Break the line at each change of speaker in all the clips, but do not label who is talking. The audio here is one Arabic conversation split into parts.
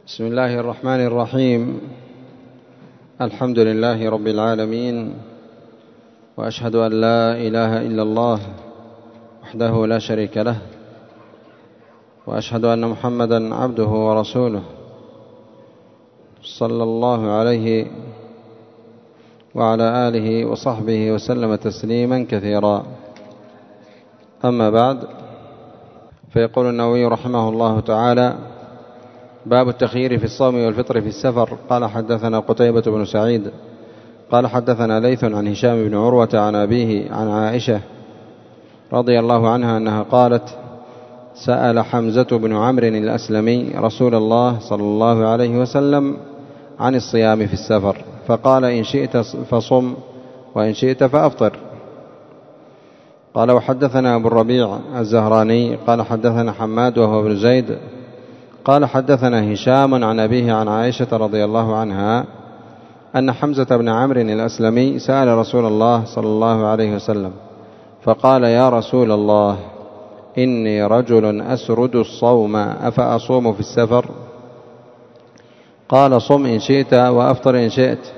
بسم الله الرحمن الرحيم. الحمد لله رب العالمين، وأشهد أن لا إله إلا الله وحده لا شريك له، وأشهد أن محمدا عبده ورسوله صلى الله عليه وعلى آله وصحبه وسلم تسليما كثيرا. أما بعد، فيقول النووي رحمه الله تعالى: باب التخيير في الصوم والفطر في السفر. قال: حدثنا قتيبة بن سعيد قال: حدثنا ليث عن هشام بن عروة عن أبيه عن عائشة رضي الله عنها أنها قالت: سأل حمزة بن عمرو الأسلمي رسول الله صلى الله عليه وسلم عن الصيام في السفر، فقال: إن شئت فصم وإن شئت فأفطر. قال: وحدثنا أبو الربيع الزهراني قال: حدثنا حماد وهو ابن زيد قال: حدثنا هشام عن أبيه عن عائشة رضي الله عنها أن حمزة بن عمرو الأسلمي سأل رسول الله صلى الله عليه وسلم فقال: يا رسول الله، إني رجل أسرد الصوم أفأصوم في السفر؟ قال: صم إن شئت وأفطر إن شئت.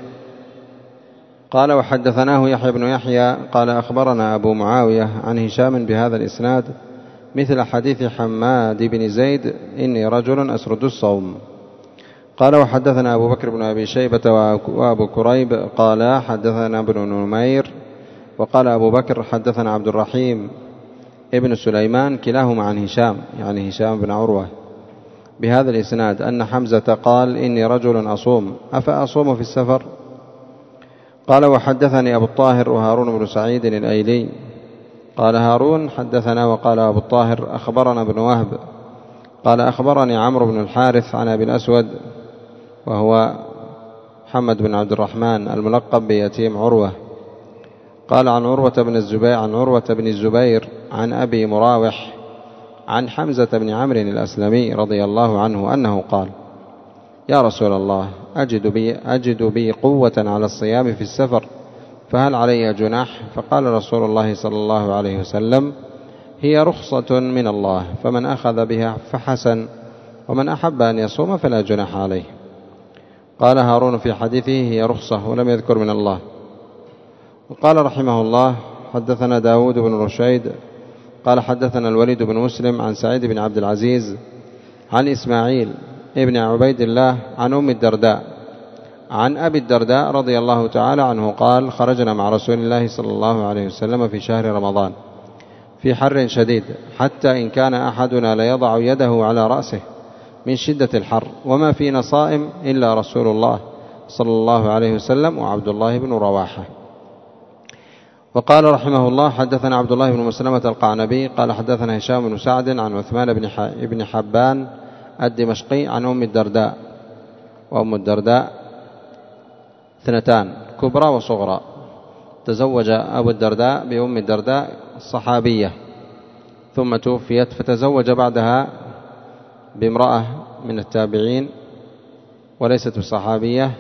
قال: وحدثناه يحيى بن يحيى قال: أخبرنا أبو معاوية عن هشام بهذا الإسناد مثل حديث حماد بن زيد: إني رجل أسرد الصوم. قال: وحدثنا أبو بكر بن أبي شيبة وأبو كريب قال: حدثنا ابن نمير. وقال أبو بكر: حدثنا عبد الرحيم ابن سليمان كلاهما عن هشام، يعني هشام بن عروة، بهذا الإسناد أن حمزة قال: إني رجل أصوم أفأصوم في السفر؟ قال: وحدثني أبو الطاهر وهارون بن سعيد الأيلي قال: هارون حدثنا، وقال أبو الطاهر: أخبرنا ابن وهب قال: أخبرني عمرو بن الحارث عن أبي الأسود وهو محمد بن عبد الرحمن الملقب بيتيم عروة قال: عن عروة بن الزبير عن أبي مراوح عن حمزة بن عمرو الأسلمي رضي الله عنه أنه قال: يا رسول الله، أجد بي قوة على الصيام في السفر، فهل علي جناح؟ فقال رسول الله صلى الله عليه وسلم: هي رخصة من الله، فمن أخذ بها فحسن، ومن أحب أن يصوم فلا جناح عليه. قال هارون في حديثه: هي رخصة، ولم يذكر من الله. وقال رحمه الله: حدثنا داود بن رشيد قال: حدثنا الوليد بن مسلم عن سعيد بن عبد العزيز عن إسماعيل ابن عبيد الله عن أم الدرداء عن أبي الدرداء رضي الله تعالى عنه قال: خرجنا مع رسول الله صلى الله عليه وسلم في شهر رمضان في حر شديد، حتى إن كان أحدنا ليضع يده على رأسه من شدة الحر، وما فينا صائم إلا رسول الله صلى الله عليه وسلم وعبد الله بن رواحة. وقال رحمه الله: حدثنا عبد الله بن مسلمة القعنبي قال: حدثنا هشام بن سعد عن عثمان بن حبان الدمشقي عن أم الدرداء، وأم الدرداء اثنتان، كبرى وصغرى. تزوج أبو الدرداء بأم الدرداء الصحابية ثم توفيت، فتزوج بعدها بامرأة من التابعين وليست بصحابية،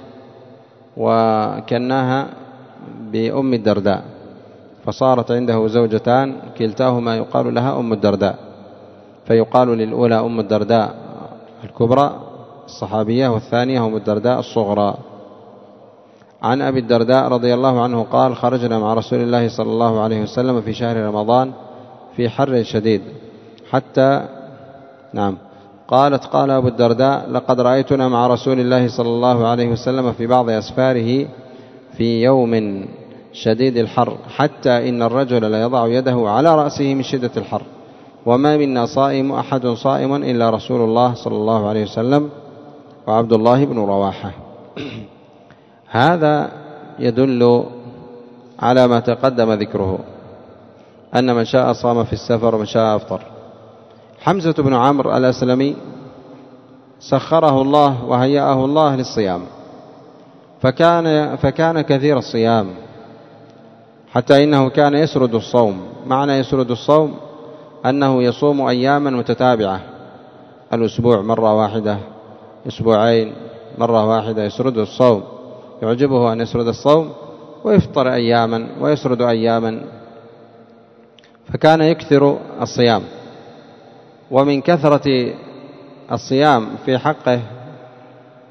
وكناها بأم الدرداء، فصارت عنده زوجتان كلتاهما يقال لها أم الدرداء، فيقال للأولى أم الدرداء الكبرى الصحابية، والثانية أم الدرداء الصغرى. عن أبي الدرداء رضي الله عنه قال: خرجنا مع رسول الله صلى الله عليه وسلم في شهر رمضان في حر شديد قال أبو الدرداء: لقد رأيتنا مع رسول الله صلى الله عليه وسلم في بعض أسفاره في يوم شديد الحر، حتى إن الرجل ليضع يده على رأسه من شدة الحر، وما منا أحد صائم إلا رسول الله صلى الله عليه وسلم وعبد الله بن رواحة. هذا يدل على ما تقدم ذكره، أن من شاء صام في السفر ومن شاء أفطر. حمزة بن عمرو الأسلمي سخره الله وهيأه الله للصيام، فكان كثير الصيام، حتى إنه كان يسرد الصوم. معنى يسرد الصوم أنه يصوم أياما متتابعة، الأسبوع مرة واحدة، أسبوعين مرة واحدة، يسرد الصوم، يعجبه أن يسرد الصوم ويفطر أياما ويسرد أياما، فكان يكثر الصيام. ومن كثرة الصيام في حقه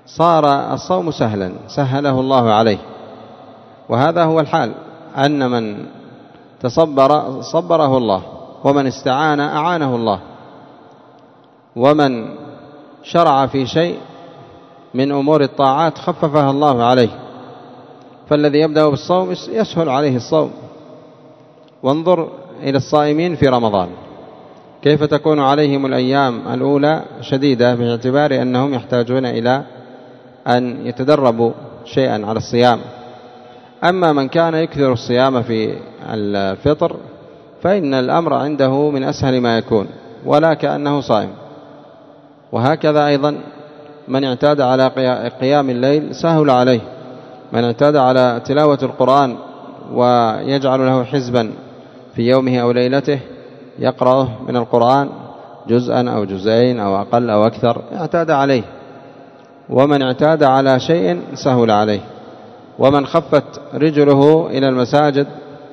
صار الصوم سهلا، سهله الله عليه. وهذا هو الحال، أن من تصبر صبره الله، ومن استعان أعانه الله، ومن شرع في شيء من أمور الطاعات خففها الله عليه. فالذي يبدأ بالصوم يسهل عليه الصوم. وانظر إلى الصائمين في رمضان كيف تكون عليهم الأيام الأولى شديدة، باعتبار أنهم يحتاجون إلى أن يتدربوا شيئا على الصيام. أما من كان يكثر الصيام في الفطر فإن الأمر عنده من أسهل ما يكون، ولا كأنه صائم. وهكذا أيضا من اعتاد على قيام الليل سهل عليه، من اعتاد على تلاوة القرآن ويجعل له حزبا في يومه أو ليلته يقرأه من القرآن جزءا أو جزئين أو أقل أو أكثر اعتاد عليه. ومن اعتاد على شيء سهل عليه. ومن خفت رجله إلى المساجد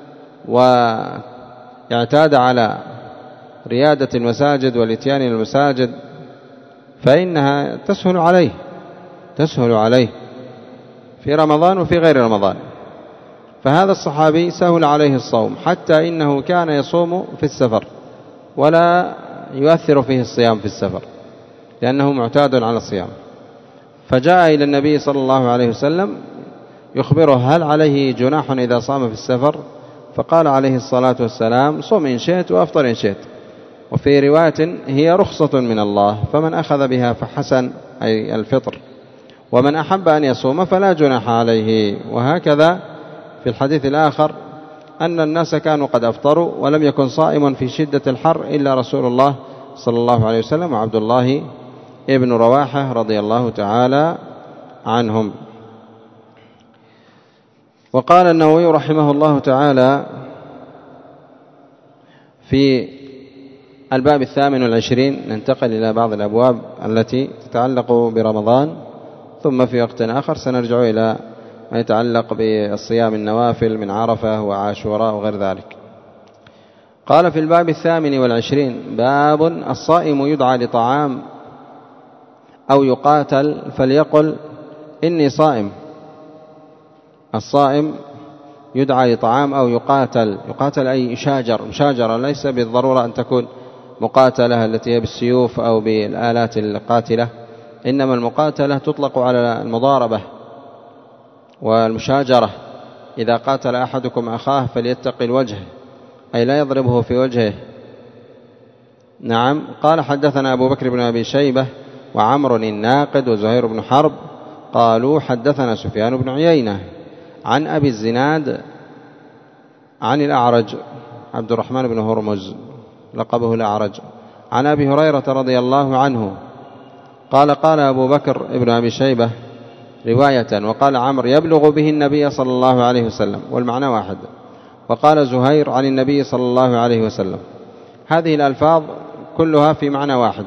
واعتاد على ريادة المساجد والاتيان إلى المساجد فإنها تسهل عليه في رمضان وفي غير رمضان. فهذا الصحابي سهل عليه الصوم، حتى إنه كان يصوم في السفر ولا يؤثر فيه الصيام في السفر، لأنه معتاد على الصيام. فجاء إلى النبي صلى الله عليه وسلم يخبره هل عليه جناح إذا صام في السفر؟ فقال عليه الصلاة والسلام صم إن شئت وأفطر إن شئت. وفي رواية هي رخصة من الله، فمن أخذ بها فحسن، أي الفطر، ومن أحب أن يصوم فلا جناح عليه. وهكذا في الحديث الآخر أن الناس كانوا قد أفطروا ولم يكن صائم في شدة الحر إلا رسول الله صلى الله عليه وسلم وعبد الله ابن رواحة رضي الله تعالى عنهم. وقال النووي رحمه الله تعالى في الباب 28، ننتقل إلى بعض الأبواب التي تتعلق برمضان، ثم في وقت آخر سنرجع إلى ما يتعلق بالصيام النوافل من عرفة وعاشوراء وغير ذلك. قال في الباب 28 باب الصائم يدعى لطعام أو يقاتل فليقل إني صائم. الصائم يدعى لطعام أو يقاتل أي مشاجرة، ليس بالضرورة أن تكون مقاتلة التي هي بالسيوف أو بالآلات القاتلة، إنما المقاتلة تطلق على المضاربة والمشاجرة. إذا قاتل أحدكم أخاه فليتقي الوجه، أي لا يضربه في وجهه. نعم. قال حدثنا أبو بكر بن أبي شيبة وعمر الناقد وزهير بن حرب قالوا حدثنا سفيان بن عيينة عن أبي الزناد عن الأعرج عبد الرحمن بن هرمز لقبه الأعرج عن أبي هريرة رضي الله عنه قال قال أبو بكر بن أبي شيبة رواية، وقال عمرو يبلغ به النبي صلى الله عليه وسلم، والمعنى واحد. وقال زهير عن النبي صلى الله عليه وسلم. هذه الألفاظ كلها في معنى واحد،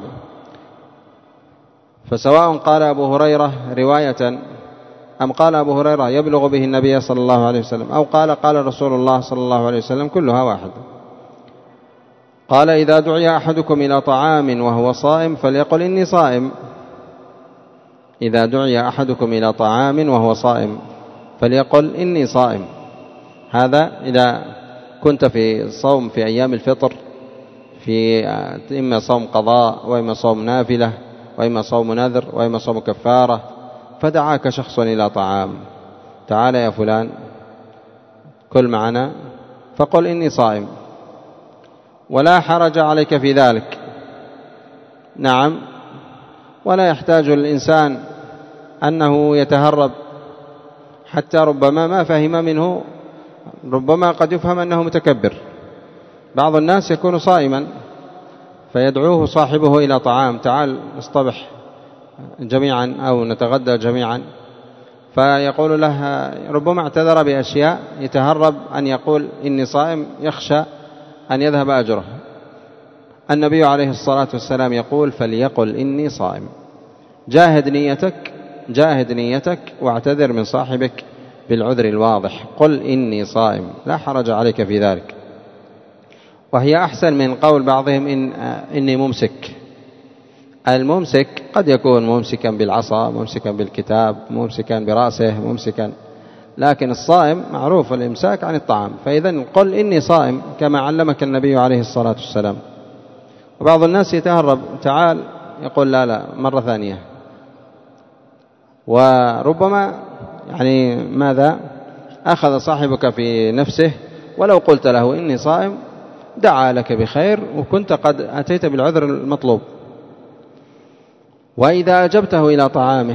فسواء قال أبو هريرة رواية أم قال أبو هريرة يبلغ به النبي صلى الله عليه وسلم أو قال رسول الله صلى الله عليه وسلم، كلها واحد. قال إذا دعي أحدكم إلى طعام وهو صائم فليقل إني صائم. إذا دعي أحدكم إلى طعام وهو صائم فليقل إني صائم. هذا إذا كنت في صوم في أيام الفطر، في إما صوم قضاء وإما صوم نافلة وإما صوم نذر وإما صوم كفارة، فدعاك شخص إلى طعام، تعال يا فلان كل معنا، فقل إني صائم ولا حرج عليك في ذلك. نعم. ولا يحتاج الإنسان أنه يتهرب، حتى ربما ما فهم منه، ربما قد يفهم أنه متكبر. بعض الناس يكون صائما فيدعوه صاحبه إلى طعام، تعال نصطبح جميعا أو نتغدى جميعا، فيقول له ربما اعتذر بأشياء يتهرب أن يقول إني صائم، يخشى أن يذهب أجره. النبي عليه الصلاة والسلام يقول فليقل إني صائم. جاهد نيتك واعتذر من صاحبك بالعذر الواضح، قل إني صائم، لا حرج عليك في ذلك. وهي أحسن من قول بعضهم إني ممسك، الممسك قد يكون ممسكا بالعصا، ممسكا بالكتاب، ممسكا برأسه، ممسكا، لكن الصائم معروف الإمساك عن الطعام. فإذا قل إني صائم كما علمك النبي عليه الصلاة والسلام. وبعض الناس يتهرب، تعال يقول لا مرة ثانية، وربما يعني ماذا أخذ صاحبك في نفسه، ولو قلت له إني صائم دعا لك بخير وكنت قد أتيت بالعذر المطلوب. وإذا أجبته إلى طعامه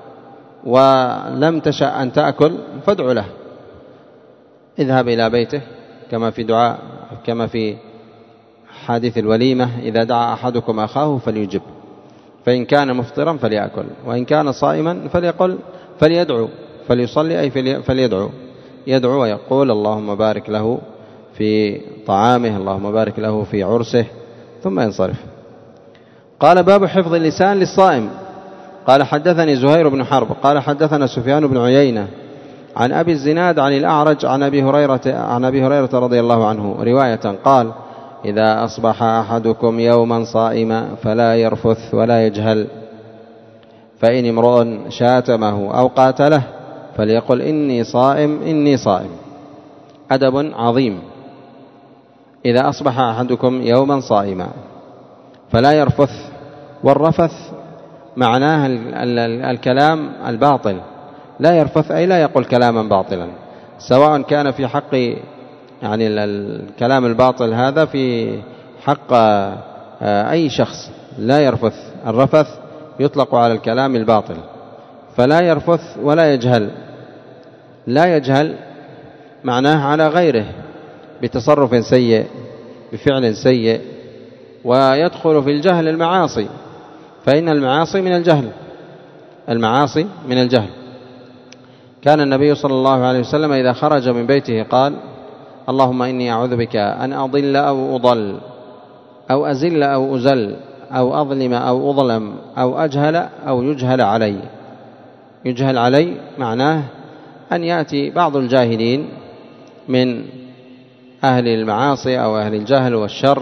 ولم تشأ أن تأكل فادع له، اذهب إلى بيته كما في حديث الوليمة: إذا دعا أحدكم أخاه فليجب، فإن كان مفطرا فليأكل، وإن كان صائما فليدعو، فليصلي أي فليدعو، يدعو ويقول اللهم بارك له في طعامه، اللهم بارك له في عرسه، ثم ينصرف. قال: باب حفظ اللسان للصائم. قال: حدثني زهير بن حرب قال: حدثنا سفيان بن عيينة عن أبي الزناد عن الأعرج عن أبي هريرة رضي الله عنه رواية قال: إذا أصبح أحدكم يوما صائما فلا يرفث ولا يجهل، فإن امرؤ شاتمه أو قاتله فليقل إني صائم إني صائم. أدب عظيم. إذا أصبح أحدكم يوما صائما فلا يرفث، والرفث معناه الكلام الباطل، لا يرفث أي لا يقول كلاما باطلا، سواء كان في حق يعني الكلام الباطل هذا في حق أي شخص، لا يرفث. الرفث يطلق على الكلام الباطل. فلا يرفث ولا يجهل. لا يجهل معناه على غيره بتصرف سيء، بفعل سيء، ويدخل في الجهل المعاصي، فإن المعاصي من الجهل، المعاصي من الجهل. كان النبي صلى الله عليه وسلم إذا خرج من بيته قال: اللهم إني أعوذ بك أن أضل أو أضل، أو أزل أو أزل، أو أظلم أو أظلم، أو أجهل أو يجهل علي. يجهل علي معناه أن يأتي بعض الجاهلين من أهل المعاصي أو أهل الجهل والشر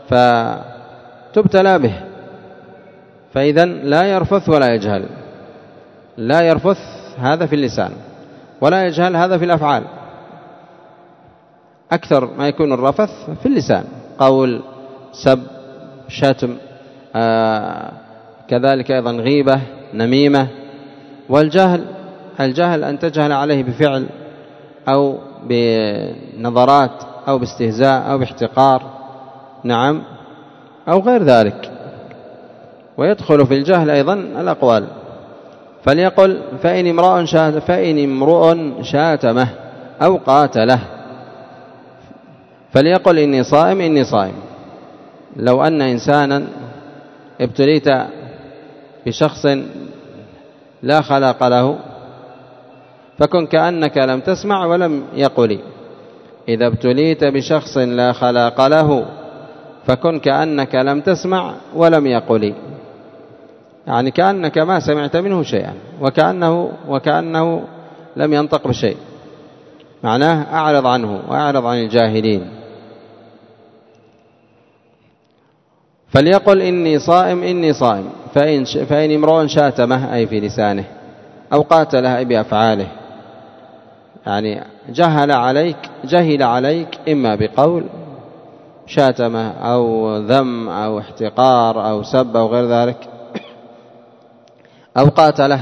فتبتلى به. فإذا لا يرفث ولا يجهل. لا يرفث هذا في اللسان، ولا يجهل هذا في الأفعال. أكثر ما يكون الرفث في اللسان، قول، سب، شتم، كذلك أيضا غيبة، نميمة. والجهل، الجهل أن تجهل عليه بفعل أو بنظرات أو باستهزاء أو باحتقار، نعم، أو غير ذلك. ويدخل في الجهل أيضا الأقوال. فليقل: فإن امرؤ شاتمه أو قاتله فليقل إني صائم إني صائم. لو أن إنسانا ابتليت بشخص لا خلاق له فكن كأنك لم تسمع ولم يقل. إذا ابتليت بشخص لا خلاق له فكن كأنك لم تسمع ولم يقل، يعني كأنك ما سمعت منه شيئا، وكأنه لم ينطق بشيء. معناه أعرض عنه وأعرض عن الجاهلين. فليقل إني صائم إني صائم. فإن امرؤ شاتمه أي في لسانه، أو قاتله أي بأفعاله، يعني جهل عليك إما بقول شاتمه أو ذم أو احتقار أو سب أو غير ذلك، أو قاتله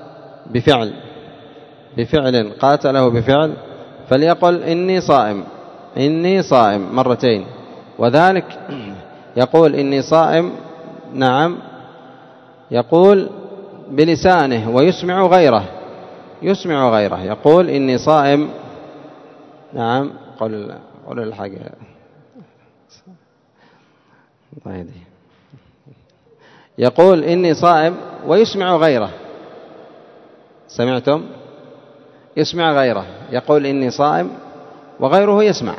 بفعل قاتله بفعل، فليقل إني صائم إني صائم مرتين. وذلك يقول إني صائم، نعم، يقول بلسانه ويسمع غيره، يقول إني صائم، نعم، قل الحاجة يقول إني صائم ويسمع غيره. سمعتم؟ يسمع غيره، يقول إني صائم وغيره يسمع.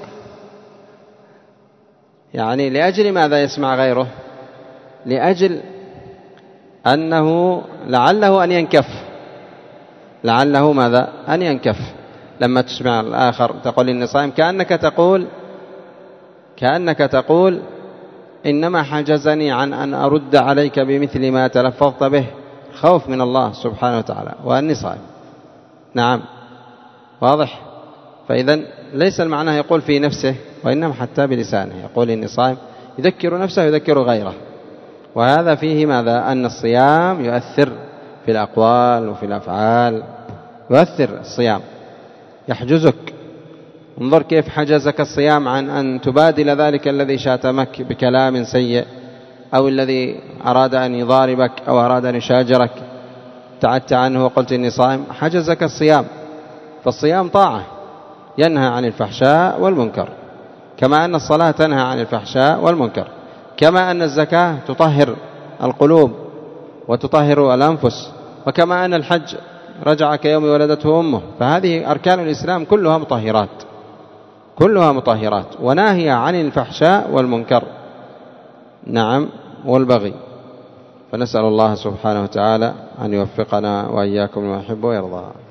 يعني لأجل ماذا يسمع غيره؟ لأجل أنه لعله أن ينكف، لعله ماذا؟ أن ينكف. لما تسمع الآخر تقول إني صائم كأنك تقول إنما حجزني عن أن أرد عليك بمثل ما تلفظت به خوف من الله سبحانه وتعالى وأني صائم. نعم، واضح. فإذا ليس المعنى يقول في نفسه، وإنما حتى بلسانه يقول إني صائم، يذكر نفسه يذكر غيره. وهذا فيه ماذا؟ أن الصيام يؤثر في الأقوال وفي الأفعال، يؤثر الصيام، يحجزك. انظر كيف حجزك الصيام عن أن تبادل ذلك الذي شاتمك بكلام سيء، أو الذي أراد أن يضاربك أو أراد أن يشاجرك، ابتعدت عنه وقلت إني صائم، حجزك الصيام. فالصيام طاعة ينهى عن الفحشاء والمنكر، كما أن الصلاة تنهى عن الفحشاء والمنكر، كما أن الزكاة تطهر القلوب وتطهر الأنفس، وكما أن الحج رجع كيوم ولدته أمه. فهذه أركان الإسلام كلها مطهرات، كلها مطهرات وناهية عن الفحشاء والمنكر، نعم، والبغي. فنسأل الله سبحانه وتعالى أن يوفقنا وإياكم لما يحب ويرضى.